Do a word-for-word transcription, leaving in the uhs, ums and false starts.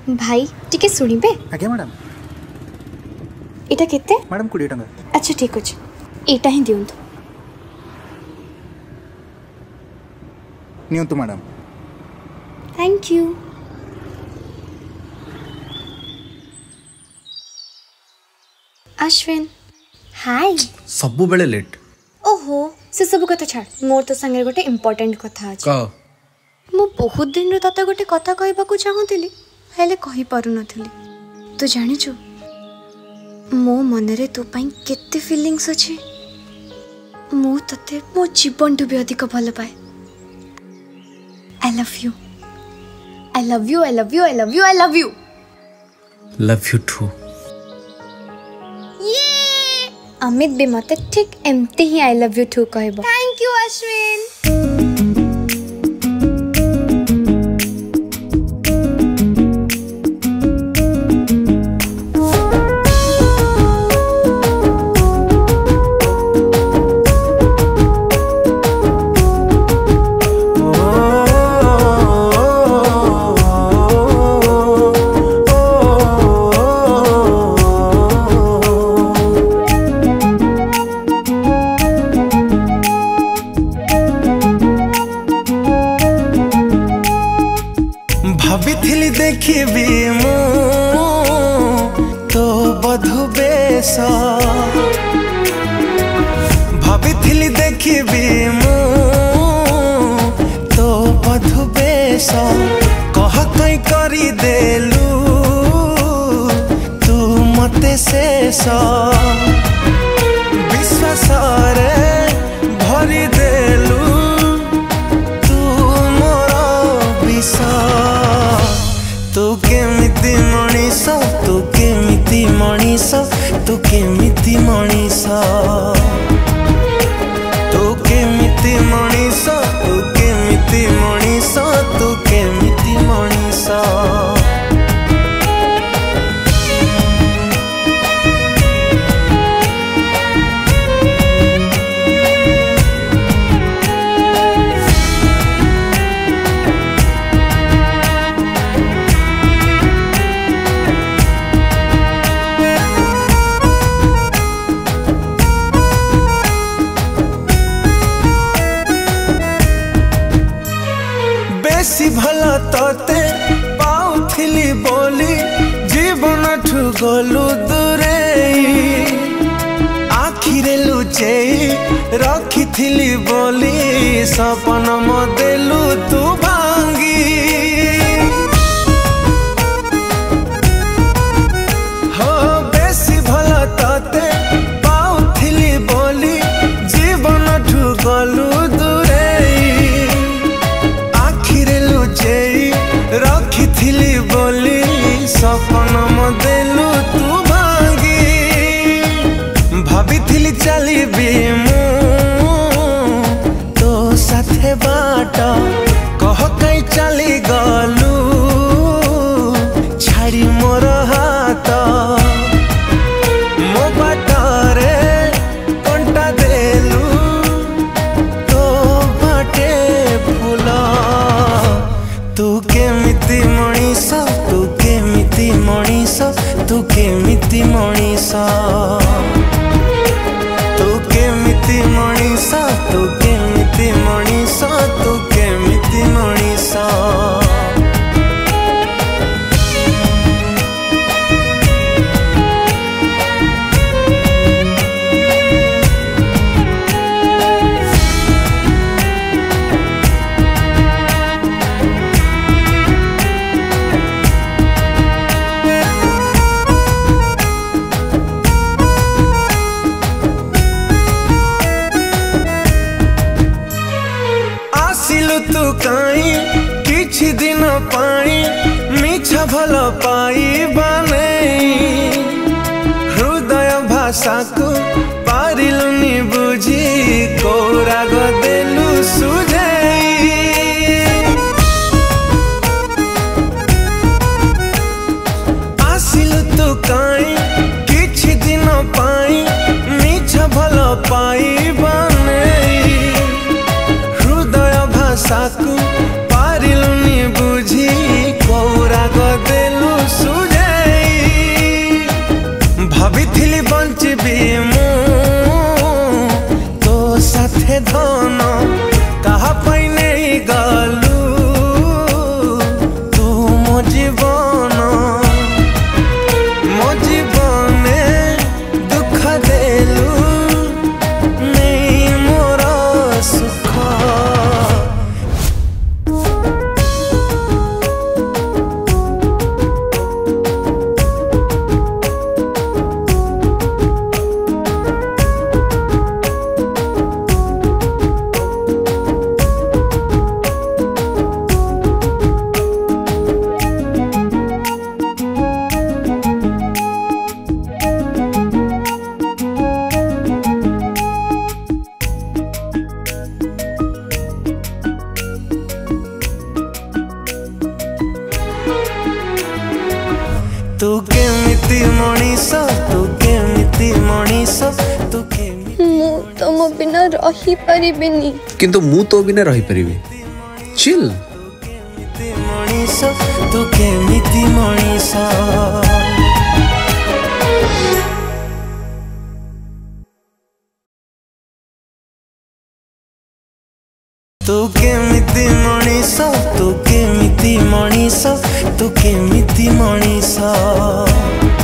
भाई टिके सुनिबे? आज्ञा मैडम। एटा केते? मैडम बीस टंका। अच्छा ठीक अछि, एटा ही दियंतु। नियंतु madam. Thank you. Ashwin hi. सबु बेले लेट। ओहो से सब कथा छाड़, मोर तो संगे गोटे इम्पोर्टेंट कथा अछि। कह। मु बहुत दिन रो तते गोटे कथा कहबा को चाहूतिली, हेले कहि पारु नथिली। तू जानिछु मो मनरे तू पई केते फीलिंग्स अछि। मु तते मो जीवन टू भी अधिक भल पाए। I love you, I love you, I love you, I love you, I love you. Love you too. ये अमित भी मते ठीक एमती ही आई लव यू टू कहबो। Thank you Ashwin. भाभी देखी मु तो बधु बेश, भाभी देखी मु तो बधु बेश, कह कई करी देलू तू मते शेष। विश्वास रे भरी देलू तू मोर विश्वास। तू केमिति मनीष, तू केमिति मनीष, तू केमिति मनीष, तू केमिति मनीष, तू केमिति मनीष, तू केमिति मनीष। बेसी भला तोते पाउथिली बोली जीवन ठु गलु दूरे। आखिरे लुचे रखिथिली बोली सपन मदेलु तू भांगी। हो बेसी भला तोते पाउथिली बोली जीवन ठु गलु दूरे। रखी थिली बोली सपन मदेलु तू भांगी। भाभी थिली चली मु तो साथे बाट, कह कई चली गलू छाड़ी मोर हाथ। मो बाटरे कंटा देलू तो बाटे फूल। तू केमिति मनीष, तू केमिति मनीष, तू केमिति मनीष, तू केमिति मनीष, तू केमिति मनीष, तू केमिति मनीष। तू काई किछि दिन पाई मिछ भल पाई बने। हृदय भाषा को पारिलुनी बुझी कोराग देलु सुझाई। आसिलु तू काई किछि दिन पाई मिछ भल पाई बने। साकु पारिलुनी बुझी कोराग देलु तू केमिति मनीष तू केमिति मनीष तू केमिति ମୁଁ ତମ ବିନା ରହିପାରିବିନି। किंतु मु तो बिना रही परिबी। चिल। मनीष तू केमिति मनीष तू केमिति मनीष तू केमिति मनीष तू केमिति मनीष